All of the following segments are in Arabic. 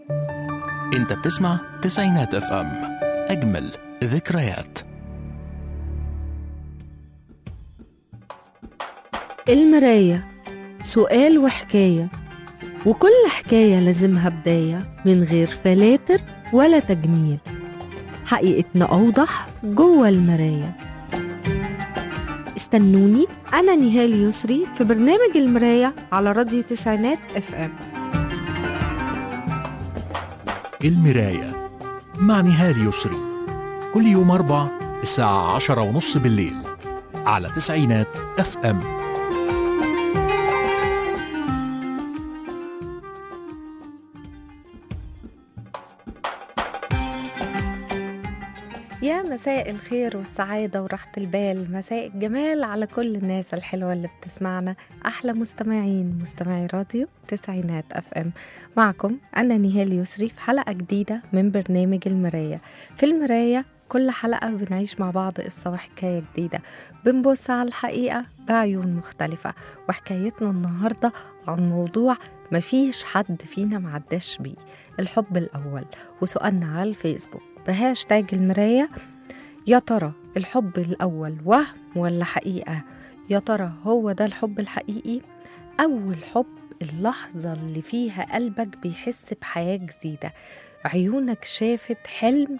انت بتسمع تسعينات اف ام، اجمل ذكريات. المراية سؤال وحكاية، وكل حكاية لازمها بداية من غير فلاتر ولا تجميل. حقيقتنا أوضح جوه المراية. استنوني أنا نهال يسري في برنامج المراية على راديو تسعينات اف ام. المراية مع نهال يسري، كل يوم 4 الساعة 10:30 بالليل على تسعينات اف ام. يا مساء الخير والسعادة وراحة البال، مساء الجمال على كل الناس الحلوة اللي بتسمعنا. أحلى مستمعي راديو تسعينات اف ام. معكم أنا نهال يسري في حلقة جديدة من برنامج المراية. في المراية كل حلقة بنعيش مع بعض قصة وحكاية جديدة، بنبص على الحقيقة بعيون مختلفة. وحكايتنا النهاردة عن موضوع مفيش حد فينا معداش بيه، الحب الأول. وسؤالنا على الفيسبوك بهاشتاج المراية: يا ترى الحب الأول وهم ولا حقيقة؟ يا ترى هو ده الحب الحقيقي؟ أول حب اللحظة اللي فيها قلبك بيحس بحياة جديدة، عيونك شافت حلم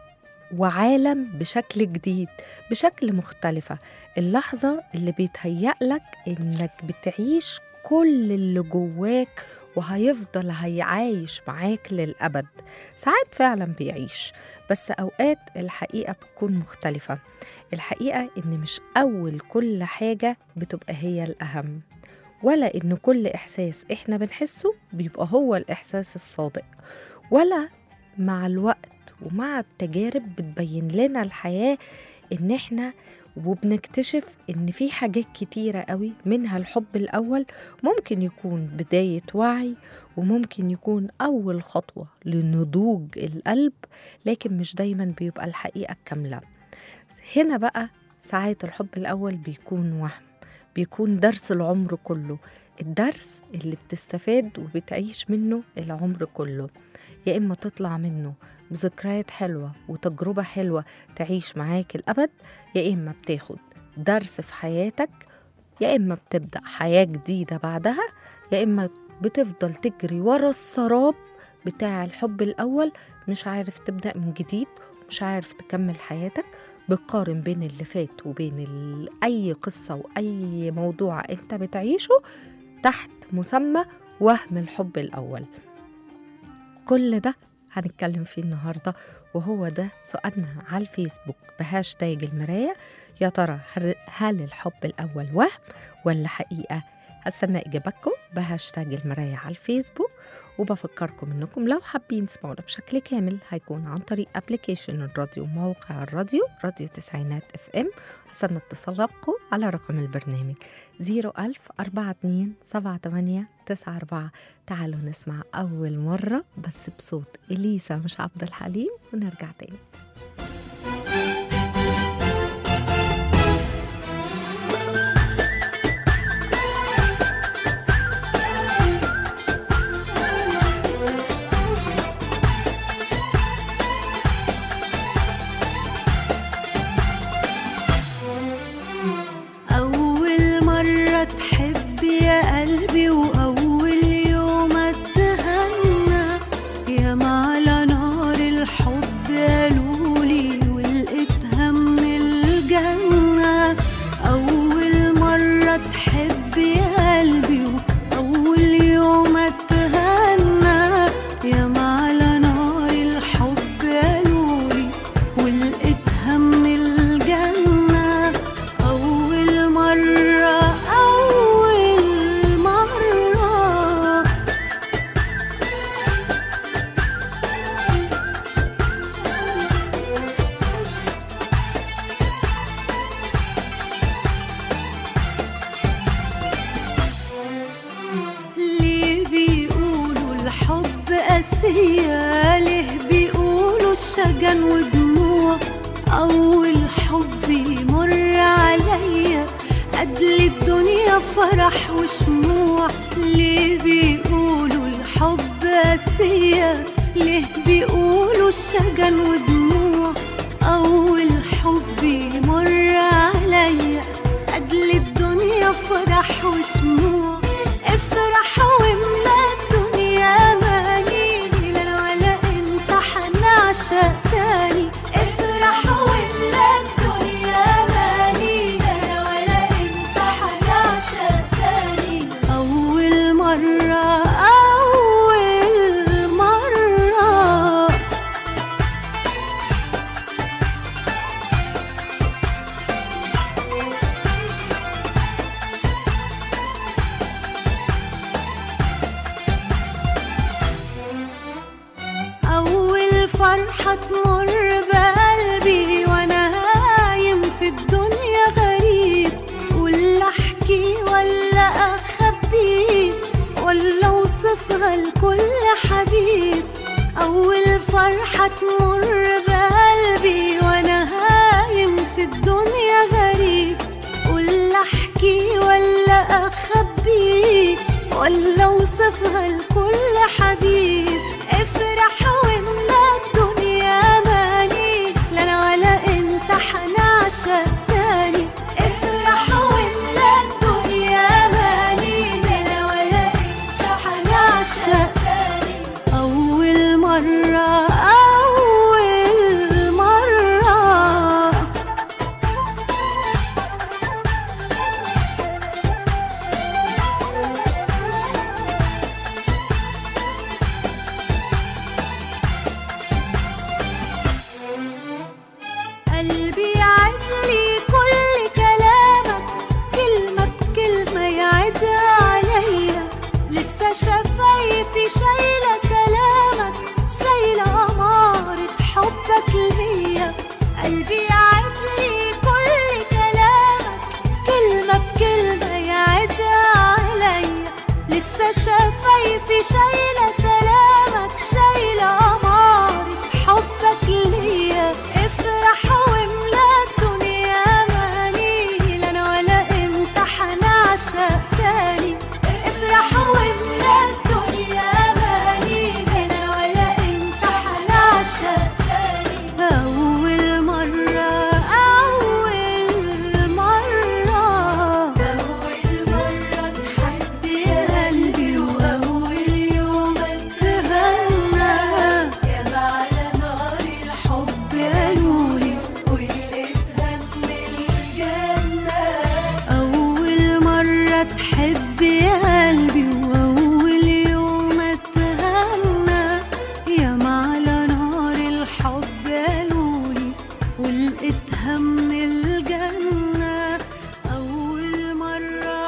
وعالم بشكل جديد، بشكل مختلفة. اللحظة اللي بيتهيألك إنك بتعيش كل اللي جواك وهيفضل هيعايش معاك للأبد. ساعات فعلا بيعيش، بس أوقات الحقيقة بتكون مختلفة. الحقيقة إن مش أول كل حاجة بتبقى هي الأهم، ولا إن كل إحساس إحنا بنحسه بيبقى هو الإحساس الصادق، ولا مع الوقت ومع التجارب بتبين لنا الحياة إن إحنا وبنكتشف إن في حاجات كتيرة قوي منها الحب الأول ممكن يكون بداية وعي، وممكن يكون أول خطوة لنضوج القلب، لكن مش دايما بيبقى الحقيقة كاملة. هنا بقى ساعات الحب الأول بيكون وهم، بيكون درس العمر كله، الدرس اللي بتستفاد وبتعيش منه العمر كله. يا إما تطلع منه بذكريات حلوة وتجربة حلوة تعيش معاك الأبد، يا إما بتاخد درس في حياتك، يا إما بتبدأ حياة جديدة بعدها، يا إما بتفضل تجري ورا السراب بتاع الحب الأول، مش عارف تبدأ من جديد، مش عارف تكمل حياتك. بقارن بين اللي فات وبين أي قصة وأي موضوع أنت بتعيشه تحت مسمى وهم الحب الأول. كل ده هنتكلم فيه النهاردة، وهو ده سؤالنا على الفيسبوك بهاشتاج المراية: يا ترى هل الحب الأول وهم ولا حقيقة؟ هستنى إجابتكم بهاشتاج المراية على الفيسبوك. وبفكركم إنكم لو حابين تسمعونا بشكل كامل هيكون عن طريق أبليكيشن الراديو، موقع الراديو راديو تسعينات اف ام. هستنى اتصالاتكم على رقم البرنامج 010427894. تعالوا نسمع أول مرة بس بصوت إليسا مش عبد الحليم ونرجع تاني. قاسية ليه بيقولوا الشجن ودموع أول حب يمر عليا قبل الدنيا فرح وشموع ليه بيقولوا الحب قاسية شجن ودموع، أول حب يمر عليا أجل الدنيا فرح وشموع. افرح واملا الدنيا ماني، لا أنا ولا انت حنعشق تاني. افرح واملا الدنيا ماني، لا أنا ولا انت حنعشق تاني. أول مرة فرحة تمر بقلبي وانا هايم في الدنيا غريب، ولا احكي ولا اخبي ولا اوصفها لكل حبيب. اول فرحة تمر بقلبي وانا هايم في الدنيا غريب، ولا احكي ولا اخبي ولا اوصفها لكل حبيب. افرح واملا الدنيا ماني، لا انا ولا انت حنعشق تاني. افرح واملا الدنيا ماني، لا انا ولا انت حنعشق تاني. اول مرة قلبي يعدلي كل كلامك، كلمة بكلمة يعد عليا. لسه شفايفي شايلة سلامك، شايلة أمارة حبك ليا. قلبي يعدلي كل كلامك، كلمة بكلمة يعد عليا. لسه شفايفي شايلة سلامك، شايلة أمارة حبك ليا. افرح واملا الدنيا ماني، لا انا ولا انت حنعشق تاني. افرح واملا الدنيا ماني، لا انا ولا انت حنعشق تاني. اول مرة تحب يا قلبي، واول يوم اتهنى يا على نار الحب قالولي ولقيتها من الجنة. أول مرة تحب يا قلبي، وأول يوم اتهنى يا على نار الحب قالولي ولقيتها من الجنة. أول مرة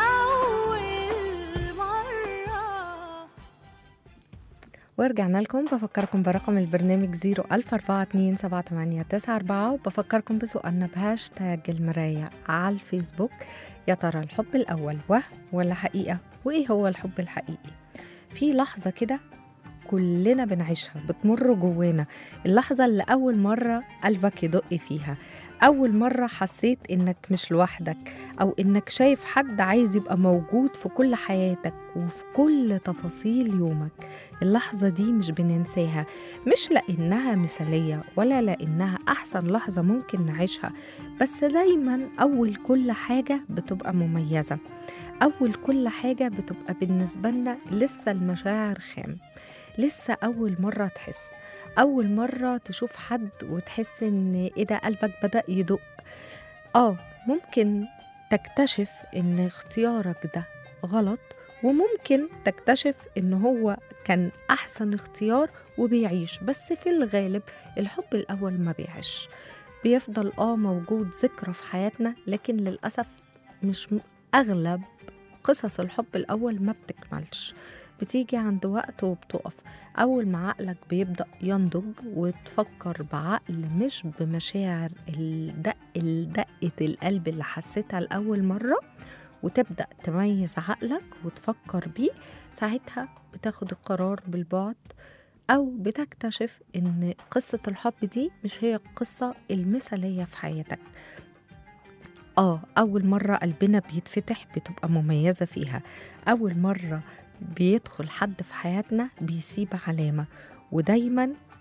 ورجعنا لكم. بفكركم برقم البرنامج 004278994، وبفكركم بسؤالنا بهاشتاج المراية على الفيسبوك. يا ترى الحب الأول وهم ولا حقيقة؟ وإيه هو الحب الحقيقي؟ في لحظة كده كلنا بنعيشها، بتمر جوانا، اللحظة اللي أول مرة قلبك يدق فيها، أول مرة حسيت إنك مش لوحدك، أو إنك شايف حد عايز يبقى موجود في كل حياتك وفي كل تفاصيل يومك. اللحظة دي مش بننساها، مش لأنها مثالية ولا لأنها أحسن لحظة ممكن نعيشها، بس دايما أول كل حاجة بتبقى مميزة. أول كل حاجة بتبقى بالنسبة لنا لسه المشاعر خام، لسه أول مرة تحس، أول مرة تشوف حد وتحس إن إيه ده، قلبك بدأ يدق. ممكن تكتشف إن اختيارك ده غلط، وممكن تكتشف إن هو كان أحسن اختيار وبيعيش، بس في الغالب الحب الأول ما بيعيش، بيفضل موجود ذكرى في حياتنا، لكن للأسف مش أغلب قصص الحب الأول ما بتكملش، بتيجي عند وقت وبتقف. أول ما عقلك بيبدأ ينضج وتفكر بعقل مش بمشاعر دقة القلب اللي حسيتها لأول مرة، وتبدأ تميز عقلك وتفكر بيه، ساعتها بتاخد القرار بالبعد، أو بتكتشف إن قصة الحب دي مش هي القصة المثالية في حياتك. أول مرة قلبنا بيتفتح بتبقى مميزة فيها، أول مرة بيدخل حد في حياتنا بيسيب علامة، ودايما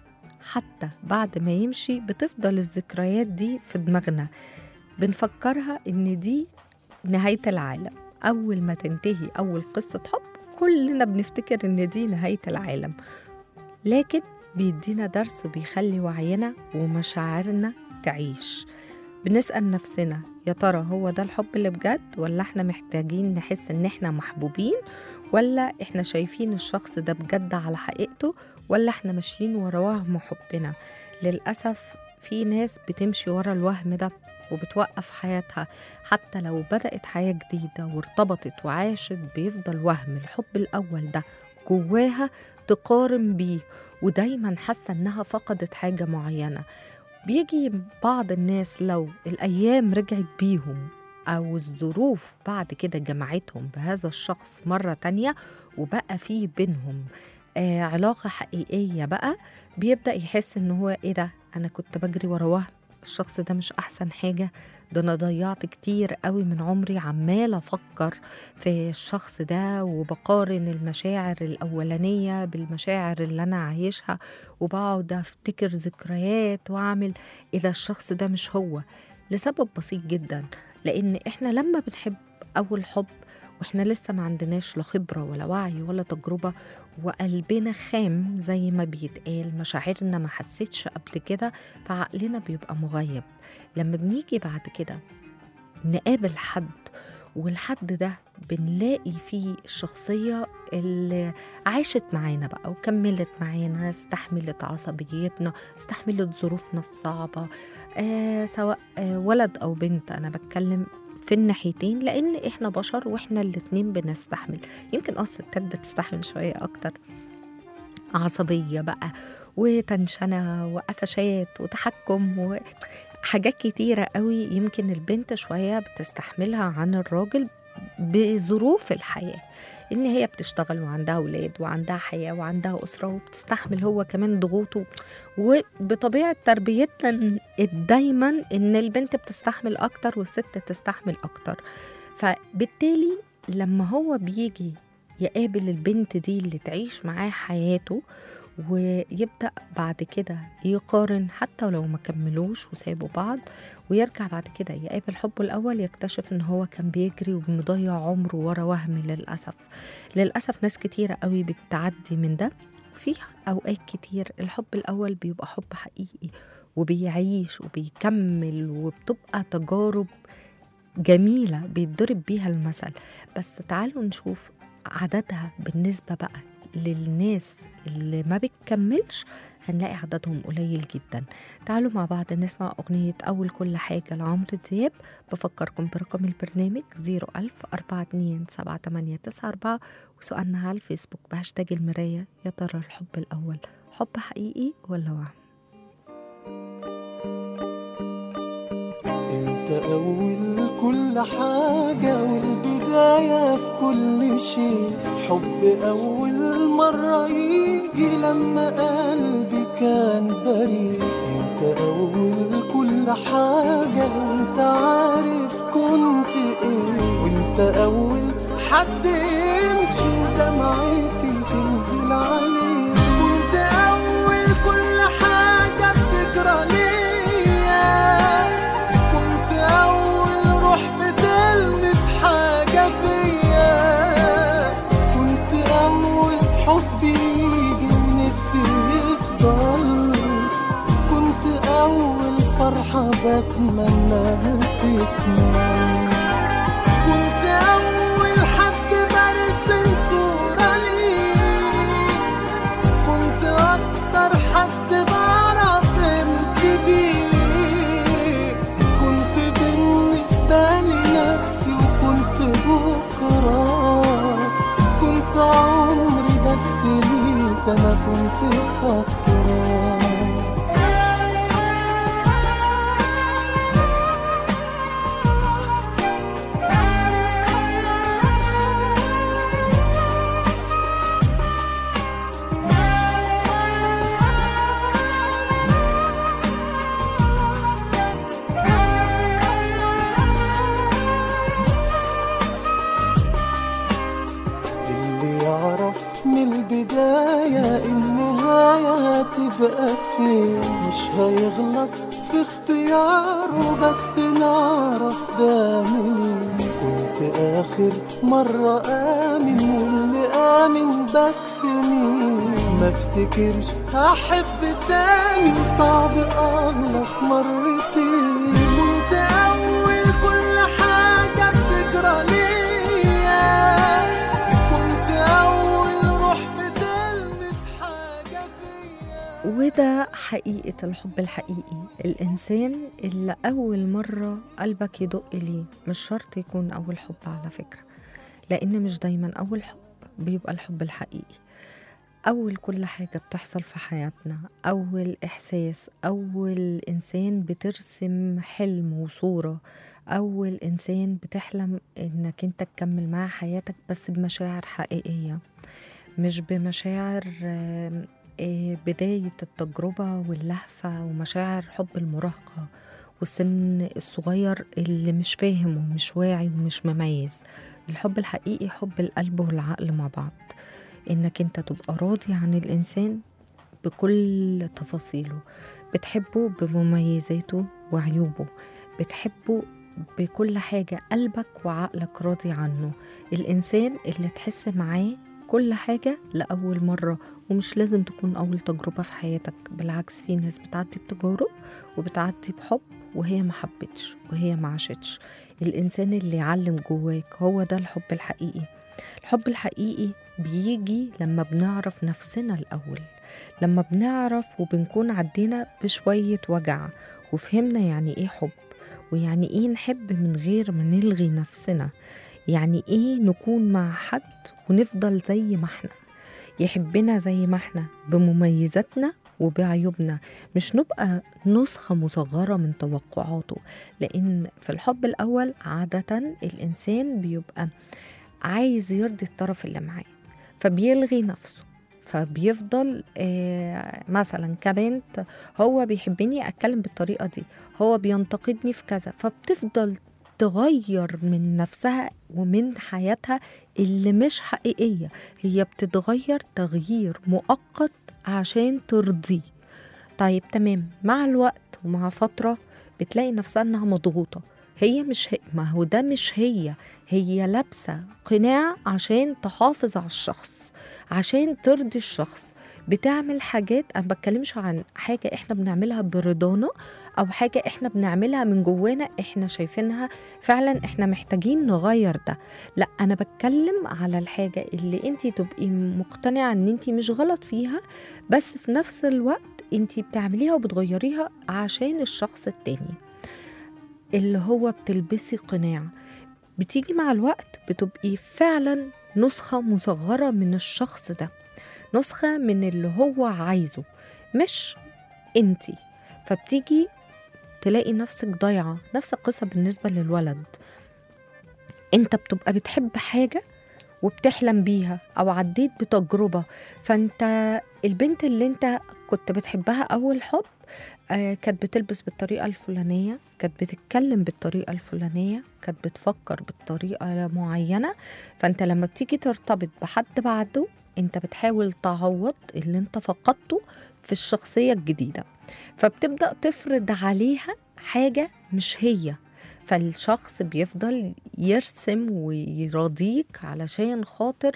حتى بعد ما يمشي بتفضل الذكريات دي في دماغنا، بنفكرها إن دي نهاية العالم. أول ما تنتهي أول قصة حب كلنا بنفتكر إن دي نهاية العالم، لكن بيدينا درس وبيخلي وعينا ومشاعرنا تعيش. بنسأل نفسنا يا ترى هو ده الحب اللي بجد، ولا احنا محتاجين نحس ان احنا محبوبين، ولا احنا شايفين الشخص ده بجد على حقيقته، ولا احنا ماشيين ورا وهم حبنا. للأسف في ناس بتمشي ورا الوهم ده وبتوقف حياتها، حتى لو بدأت حياة جديدة وارتبطت وعاشت بيفضل وهم الحب الأول ده جواها تقارن بيه، ودايما حاسة انها فقدت حاجة معينة. بيجي بعض الناس لو الأيام رجعت بيهم أو الظروف بعد كده جمعتهم بهذا الشخص مرة تانية وبقى فيه بينهم علاقة حقيقية بقى، بيبدأ يحس إنه هو إيه ده، أنا كنت بجري ورا وهم، الشخص ده مش أحسن حاجة، ده أنا ضيعت كتير قوي من عمري عمال أفكر في الشخص ده وبقارن المشاعر الأولانية بالمشاعر اللي أنا عايشها، وبقعد أفتكر ذكريات وأعمل إذا الشخص ده مش هو، لسبب بسيط جدا. لأن إحنا لما بنحب أول حب وإحنا لسه ما عندناش لا خبرة ولا وعي ولا تجربة، وقلبنا خام زي ما بيتقال، مشاعرنا ما حسيتش قبل كده، فعقلنا بيبقى مغيب. لما بنيجي بعد كده نقابل حد والحد ده بنلاقي فيه الشخصية اللي عاشت معانا بقى وكملت معانا، استحملت عصبيتنا، استحملت ظروفنا الصعبة، سواء ولد أو بنت، أنا بتكلم في الناحيتين لأن إحنا بشر وإحنا الاتنين بنستحمل. يمكن الستات بتستحمل شوية أكتر، عصبية بقى وتنشنة وقفشات وتحكم وحاجات كتيرة قوي، يمكن البنت شوية بتستحملها عن الراجل بظروف الحياة، إن هي بتشتغل وعندها أولاد وعندها حياة وعندها أسرة، وبتستحمل هو كمان ضغوطه. وبطبيعة تربيتنا دايما إن البنت بتستحمل أكتر والست تستحمل أكتر، فبالتالي لما هو بيجي يقابل البنت دي اللي تعيش معاه حياته ويبدأ بعد كده يقارن، حتى لو ما كملوش وسابوا بعض، ويرجع بعد كده يقابل حبه الأول، يكتشف إن هو كان بيجري ومضيع عمره ورا وهم. للأسف ناس كتيرة قوي بتعدي من ده. وفي أوقات كتير الحب الأول بيبقى حب حقيقي وبيعيش وبيكمل، وبتبقى تجارب جميلة بيتضرب بيها المثل. بس تعالوا نشوف عددها بالنسبة بقى للناس اللي ما بتكملش، هنلاقي عددهم قليل جدا. تعالوا مع بعض نسمع أغنية أول كل حاجة لعمرو دياب. بفكركم برقم البرنامج 010427894، وسؤالنا على الفيسبوك بهاشتاج المراية، يا ترى الحب الأول حب حقيقي ولا وهم؟ انت اول كل حاجة والبداية في كل شيء، حب اول مرة يجي لما قلبي كان بريء. انت اول كل حاجة وانت عارف كنت ايه، وانت اول حد يمشي ودمعتي تنزل عليه، وانت اول كل حاجة بتجرى ليا، أول روح بتلمس حاجة فيا، كنت أول حب يجي ونفسي يفضل، كنت أول فرحة بتمناها تكمل، كنت أول حد برسم صورة ليه، كنت أكتر حد بعرف امتى بيه، نفسي وكنت بكرة، كنت عمري بس ليك أنا كنت فترة. البداية إن النهاية هتبقى فين. مش هيغلط في اختياره بس نعرف ده منين. كنت آخر مرة آمن واللي آمن بس مين. ما افتكرش هحب تاني وصعب أغلط مرتين. كنت أول كل حاجة بتجرى ليا. كنت أول روح بتلمس حاجة فيا. وده حقيقة الحب الحقيقي، الإنسان اللي أول مرة قلبك يدق ليه. مش شرط يكون أول حب على فكرة، لأن مش دايما أول حب بيبقى الحب الحقيقي. أول كل حاجة بتحصل في حياتنا، أول إحساس، أول إنسان بترسم حلم وصورة، أول إنسان بتحلم إنك أنت تكمل معاه حياتك بس بمشاعر حقيقية، مش بمشاعر بداية التجربة واللهفة ومشاعر حب المراهقة والسن الصغير اللي مش فاهم ومش واعي ومش مميز. الحب الحقيقي حب القلب والعقل مع بعض، إنك أنت تبقى راضي عن الإنسان بكل تفاصيله، بتحبه بمميزاته وعيوبه، بتحبه بكل حاجة قلبك وعقلك راضي عنه. الإنسان اللي تحس معاه كل حاجة لأول مرة، ومش لازم تكون أول تجربة في حياتك. بالعكس، في ناس بتعدي بتجارب وبتعدي بحب وهي ما حبتش وهي ما عاشتش. الإنسان اللي يعلم جواك هو ده الحب الحقيقي. الحب الحقيقي بيجي لما بنعرف نفسنا الأول، لما بنعرف وبنكون عدينا بشوية وجع وفهمنا يعني إيه حب، ويعني إيه نحب من غير ما نلغي نفسنا، يعني إيه نكون مع حد ونفضل زي ما احنا، يحبنا زي ما احنا بمميزاتنا وبعيوبنا، مش نبقى نسخة مصغرة من توقعاته. لأن في الحب الأول عادة الإنسان بيبقى عايز يرضي الطرف اللي معاه، فبيلغي نفسه، فبيفضل مثلا كبنت هو بيحبني أتكلم بالطريقة دي، هو بينتقدني في كذا، فبتفضل تغير من نفسها ومن حياتها اللي مش حقيقية. هي بتتغير تغيير مؤقت عشان ترضيه. طيب تمام، مع الوقت ومع فترة بتلاقي نفسها انها مضغوطة. هي مش هي، ما هو ده مش هي لابسة قناع عشان تحافظ على الشخص، عشان ترضي الشخص. بتعمل حاجات، أنا بتكلمش عن حاجة إحنا بنعملها برضانا أو حاجة إحنا بنعملها من جوانا إحنا شايفينها فعلا إحنا محتاجين نغير ده. لا، أنا بتكلم على الحاجة اللي أنتي تبقي مقتنعة أن أنتي مش غلط فيها، بس في نفس الوقت أنتي بتعمليها وبتغيريها عشان الشخص التاني، اللي هو بتلبسي قناع. بتيجي مع الوقت بتبقي فعلا نسخة مصغرة من الشخص ده، نسخة من اللي هو عايزه مش انتي. فبتيجي تلاقي نفسك ضايعة. نفس القصة بالنسبة للولد، انت بتبقى بتحب حاجة وبتحلم بيها او عديت بتجربة، فانت البنت اللي انت كنت بتحبها اول حب كانت بتلبس بالطريقة الفلانية، كانت بتتكلم بالطريقة الفلانية، كانت بتفكر بالطريقة معينة. فانت لما بتيجي ترتبط بحد بعده انت بتحاول تعوض اللي انت فقدته في الشخصية الجديدة، فبتبدأ تفرض عليها حاجة مش هي. فالشخص بيفضل يرسم ويراضيك علشان خاطر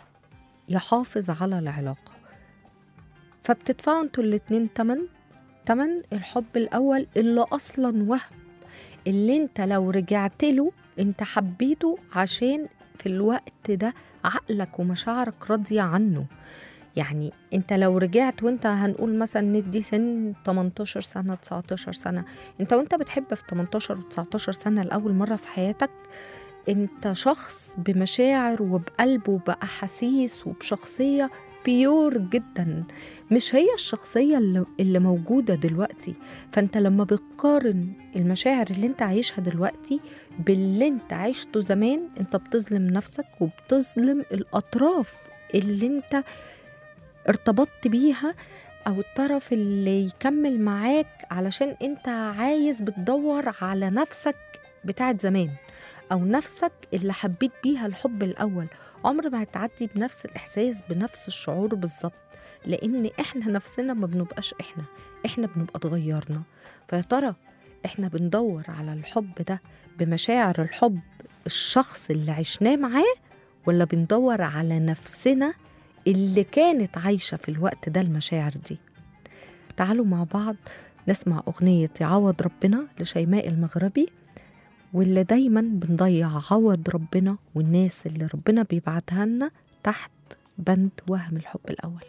يحافظ على العلاقة، فبتدفعوا انتوا الاتنين تمن الحب الأول اللي أصلا وهم، اللي انت لو رجعت له انت حبيته عشان في الوقت ده عقلك ومشاعرك راضية عنه. يعني انت لو رجعت وانت هنقول مثلا ندي سن 18 سنة 19 سنة، انت بتحب في 18 و 19 سنة لأول مرة في حياتك، انت شخص بمشاعر وبقلب وبأحاسيس وبشخصية بيور جدا، مش هي الشخصية اللي موجودة دلوقتي. فانت لما بتقارن المشاعر اللي انت عايشها دلوقتي باللي انت عايشته زمان، انت بتظلم نفسك وبتظلم الأطراف اللي انت ارتبطت بيها أو الطرف اللي يكمل معاك، علشان انت عايز بتدور على نفسك بتاعت زمان أو نفسك اللي حبيت بيها الحب الأول. عمر ما هتعدي بنفس الإحساس بنفس الشعور بالظبط، لأن إحنا نفسنا ما بنبقاش إحنا بنبقى اتغيرنا. فيا ترى إحنا بندور على الحب ده بمشاعر الحب الشخص اللي عشناه معاه، ولا بندور على نفسنا اللي كانت عايشة في الوقت ده المشاعر دي؟ تعالوا مع بعض نسمع أغنية يعوض ربنا لشيماء المغربي، واللي دايما بنضيع عوض ربنا والناس اللي ربنا بيبعتها لنا تحت بند وهم الحب الأول.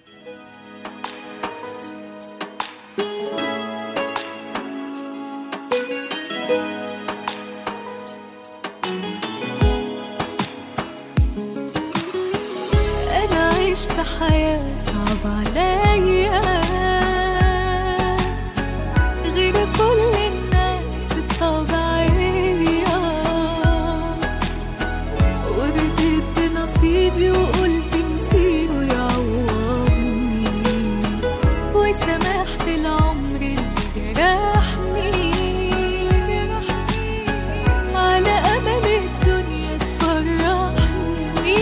أنا عشت حياة صعبة عليا غير كل الناس الطبيعية، ورضيت بنصيبي وقلت مصيره يعوضني، وسمحت العمر اللي جرحني على أمل الدنيا تفرحني،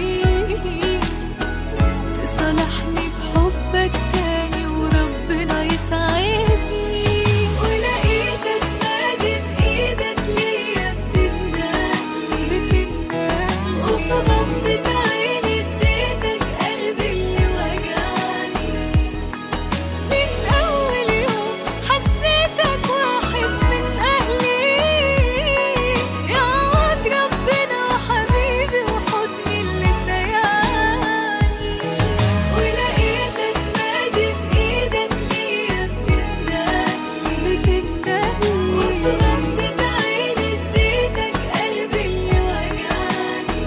تصالحني بحبك تاني وربنا يسعدني، ولقيتك مادد ايدك ليا بتندهلي، وفي غمضة عيني اديتك قلبي اللي وجعني، من أول يوم حسيتك واحد من أهلي، يعوض ربنا حبيبي وحضني اللي سيعني، ولقيتك مادد ايدك ليا بتندهلي، وفي غمضة عيني اديتك قلبي اللي وجعني،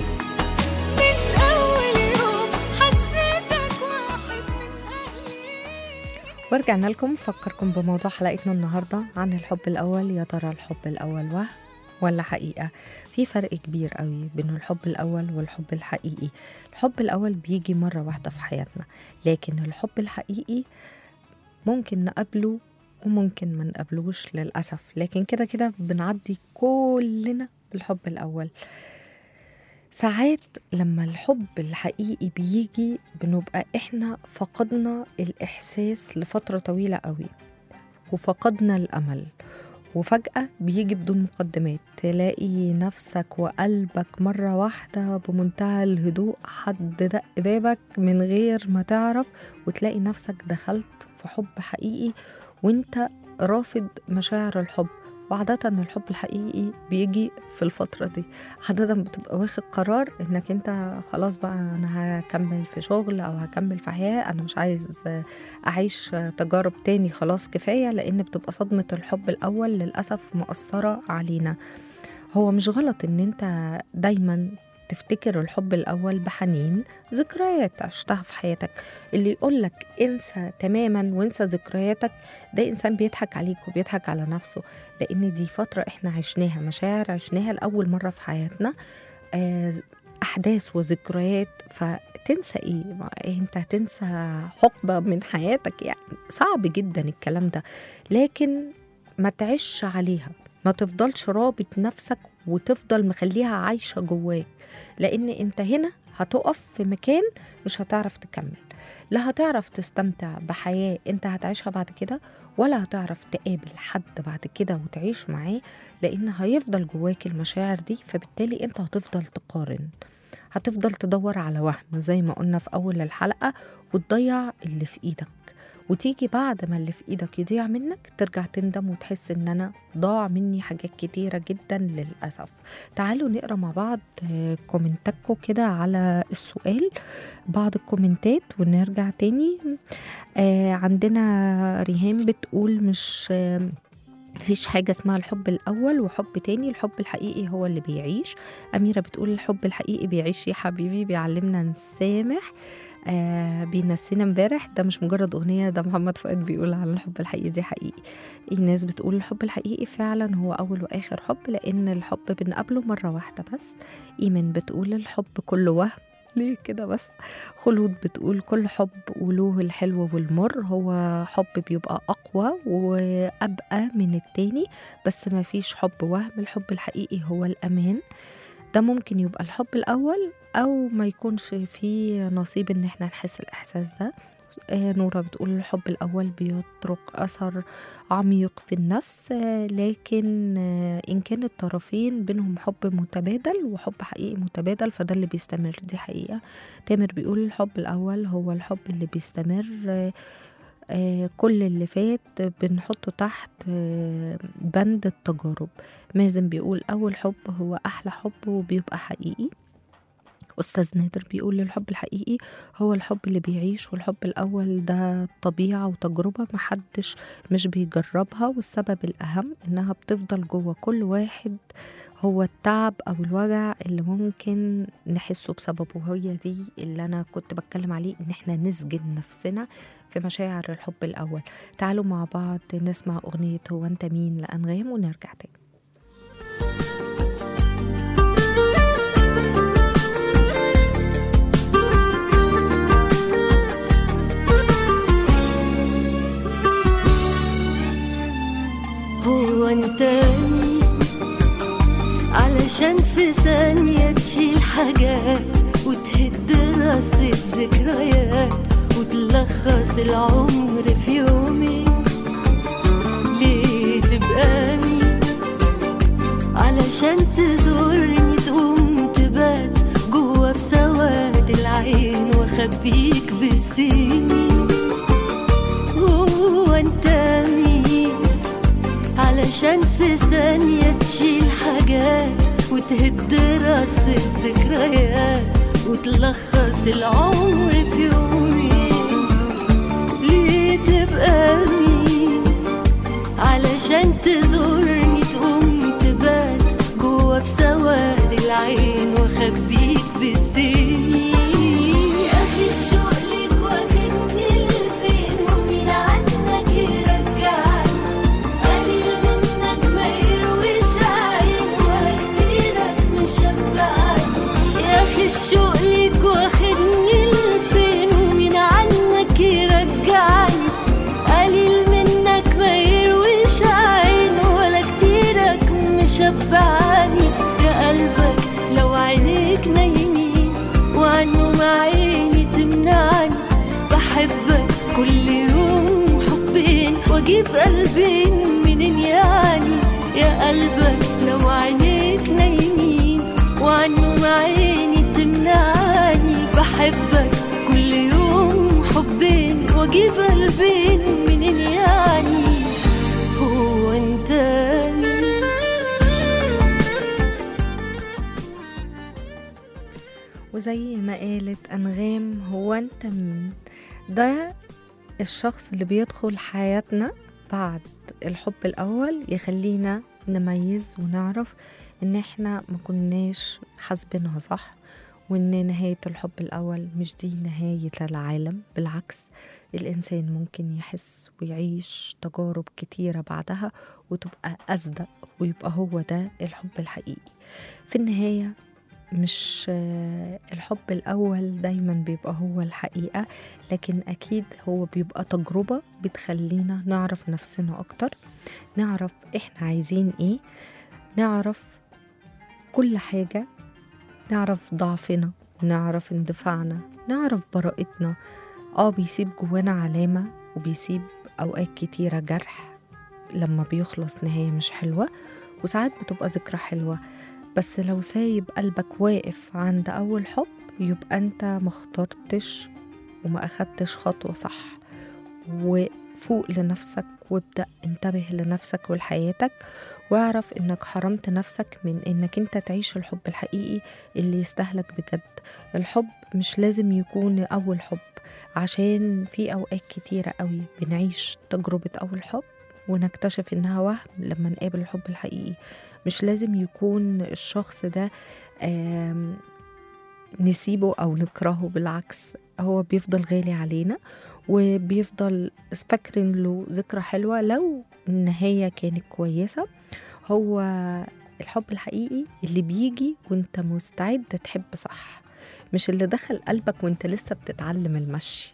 من أول يوم حسيتك واحد من أهلي. ورجعنا لكم فكركم بموضوع حلقتنا النهاردة عن الحب الأول. يا ترى الحب الأول وهم ولا حقيقة؟ في فرق كبير قوي بين الحب الأول والحب الحقيقي. الحب الأول بيجي مرة واحدة في حياتنا، لكن الحب الحقيقي ممكن نقابله وممكن ما نقابلوش للأسف، لكن كده كده بنعدي كلنا بالحب الأول. ساعات لما الحب الحقيقي بيجي بنبقى احنا فقدنا الإحساس لفترة طويلة قوي، وفقدنا الأمل، وفجأة بيجي بدون مقدمات تلاقي نفسك وقلبك مرة واحدة بمنتهى الهدوء حد دق بابك من غير ما تعرف، وتلاقي نفسك دخلت في حب حقيقي وانت رافض مشاعر الحب. وعادة الحب الحقيقي بيجي في الفترة دي، عادة بتبقى واخد قرار انك انت خلاص بقى انا هكمل في شغل او هكمل في حياة، انا مش عايز اعيش تجارب تاني، خلاص كفاية، لان بتبقى صدمة الحب الاول للأسف مؤثرة علينا. هو مش غلط ان انت دايما تفتكر الحب الأول بحنين، ذكريات عشتها في حياتك. اللي يقولك انسى تماما وانسى ذكرياتك ده إنسان بيضحك عليك وبيضحك على نفسه، لأن دي فترة احنا عشناها، مشاعر عشناها لأول مرة في حياتنا، أحداث وذكريات. فتنسى إيه؟ أنت هتنسى حقبة من حياتك؟ يعني صعب جدا الكلام ده، لكن ما تعيش عليها، ما تفضلش رابط نفسك وتفضل مخليها عايشة جواك، لأن أنت هنا هتقف في مكان مش هتعرف تكمل، لا هتعرف تستمتع بحياة أنت هتعيشها بعد كده، ولا هتعرف تقابل حد بعد كده وتعيش معاه، لأن هيفضل جواك المشاعر دي. فبالتالي أنت هتفضل تقارن، هتفضل تدور على وهم زي ما قلنا في أول الحلقة، وتضيع اللي في إيدك، وتيجي بعد ما اللي في إيدك يضيع منك ترجع تندم وتحس إن أنا ضاع مني حاجات كتيرة جدا للأسف. تعالوا نقرأ مع بعض كومنتاتكم كده على السؤال، بعض الكومنتات ونرجع تاني. عندنا ريهام بتقول مفيش حاجة اسمها الحب الأول وحب تاني، الحب الحقيقي هو اللي بيعيش. أميرة بتقول الحب الحقيقي بيعيش يا حبيبي، بيعلمنا نسامح، بينسينا امبارح، ده مش مجرد أغنية، ده محمد فؤاد بيقول على الحب الحقيقي دي حقيقي. الناس بتقول الحب الحقيقي فعلا هو أول وآخر حب، لأن الحب بنقابله مرة واحدة بس. إيمان بتقول الحب كله وهم، ليه كده بس؟ خلود بتقول كل حب وله الحلو والمر، هو حب بيبقى أقوى وأبقى من التاني، بس ما فيش حب وهم، الحب الحقيقي هو الأمان. ده ممكن يبقى الحب الأول أو ما يكونش فيه نصيب إن احنا نحس الإحساس ده. نورة بتقول الحب الأول بيترك أثر عميق في النفس، لكن إن كان الطرفين بينهم حب متبادل وحب حقيقي متبادل فده اللي بيستمر، دي حقيقة. تامر بيقول الحب الأول هو الحب اللي بيستمر، كل اللي فات بنحطه تحت بند التجارب. مازن بيقول أول حب هو أحلى حب وبيبقى حقيقي. أستاذ نادر بيقول الحب الحقيقي هو الحب اللي بيعيش، والحب الأول ده طبيعة وتجربة محدش مش بيجربها، والسبب الأهم إنها بتفضل جوه كل واحد هو التعب أو الوجع اللي ممكن نحسه بسببه. هي دي اللي أنا كنت بتكلم عليه، إن احنا نسجن نفسنا في مشاعر الحب الأول. تعالوا مع بعض نسمع أغنية هو أنت مين لأنغام ونرجع تاني. هو انت مين علشان في ثانية تشيل حاجات وتهد رصة ذكريات وتلخص العمر في يومين؟ ليه تبقى مين علشان تزورني تقوم تبات جوا في سواد العين واخبيك بالسنين؟ هو انت مين علشان في ثانية تشيل حاجات وتهد رصة ذكريات وتلخص العمر في يومين؟ ليه تبقى مين علشان تزورني تقوم تبات جوا في سواد العين واخبيك بالسنين؟ يا أخي الشوق ليك واخدني لفين ومين عنك يرجعني؟ قليل منك ما يرويش عين ولا كتيرك مشبعني. يا أخي الشوق ليك واخدني لفين ومين عنك يرجعني؟ قليل منك ما يرويش عين ولا كتيرك مشبعني. يا قلبك لو عينيك نايمين وعنه مع عيني تمنعني، بحبك كل يوم حبين واجيب قلبين منين يعني؟ يا قلبك لو عينيك نايمين وعنه مع عيني تمنعني، بحبك كل يوم حبين واجيب قلبين منين يعني؟ هو انت مين؟ وزي ما قالت أنغام هو أنت مين، ده الشخص اللي بيدخل حياتنا بعد الحب الأول يخلينا نميز ونعرف إن إحنا ما كناش حاسبينها صح، وإن نهاية الحب الأول مش دي نهاية العالم. بالعكس الإنسان ممكن يحس ويعيش تجارب كتيرة بعدها وتبقى أصدق ويبقى هو ده الحب الحقيقي. في النهاية مش الحب الأول دايما بيبقى هو الحقيقة، لكن أكيد هو بيبقى تجربة بتخلينا نعرف نفسنا أكتر، نعرف إحنا عايزين إيه، نعرف كل حاجة، نعرف ضعفنا، نعرف اندفاعنا، نعرف براءتنا. بيسيب جوانا علامة وبيسيب أوقات كتيرة جرح لما بيخلص نهاية مش حلوة، وساعات بتبقى ذكرى حلوة. بس لو سايب قلبك واقف عند أول حب يبقى أنت ما اخترتش وما أخدتش خطوة صح. وفوق لنفسك وابدأ انتبه لنفسك ولحياتك، واعرف انك حرمت نفسك من انك انت تعيش الحب الحقيقي اللي يستهلك بجد. الحب مش لازم يكون أول حب، عشان في أوقات كتيرة قوي بنعيش تجربة أول حب ونكتشف إنها وهم لما نقابل الحب الحقيقي. مش لازم يكون الشخص ده نسيبه أو نكرهه، بالعكس هو بيفضل غالي علينا وبيفضل فاكرين له ذكرى حلوة لو النهاية كانت كويسة. هو الحب الحقيقي اللي بيجي وانت مستعد تحب صح، مش اللي دخل قلبك وانت لسه بتتعلم المشي.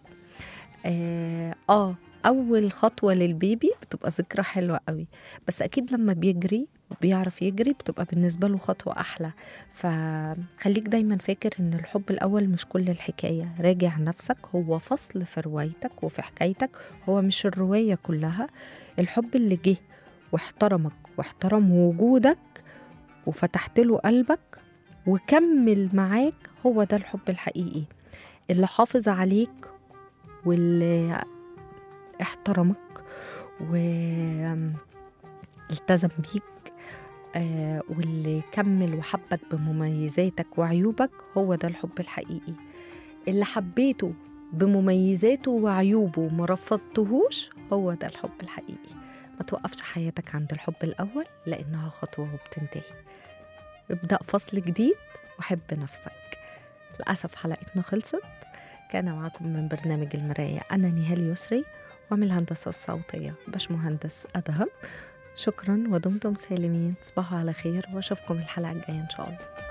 أول خطوة للبيبي بتبقى ذكرى حلوة قوي، بس أكيد لما بيجري وبيعرف يجري بتبقى بالنسبة له خطوة أحلى. فخليك دايما فاكر إن الحب الأول مش كل الحكاية، راجع نفسك، هو فصل في روايتك وفي حكايتك، هو مش الرواية كلها. الحب اللي جه واحترمك واحترم وجودك وفتحت له قلبك وكمل معاك، هو ده الحب الحقيقي اللي حافظ عليك واللي احترمك والتزم بيك، واللي كمل وحبك بمميزاتك وعيوبك. هو ده الحب الحقيقي. اللي حبيته بمميزاته وعيوبه وما رفضتهوش، هو ده الحب الحقيقي. ما توقفش حياتك عند الحب الأول لأنها خطوة وبتنتهي. ابدأ فصل جديد وحب نفسك. للأسف حلقتنا خلصت. كان معكم من برنامج المراية أنا نهال يسري، ومن الهندسة الصوتية باشمهندس أدهم. شكرا ودمتم سالمين. تصبحوا على خير وأشوفكم الحلقة الجاية إن شاء الله.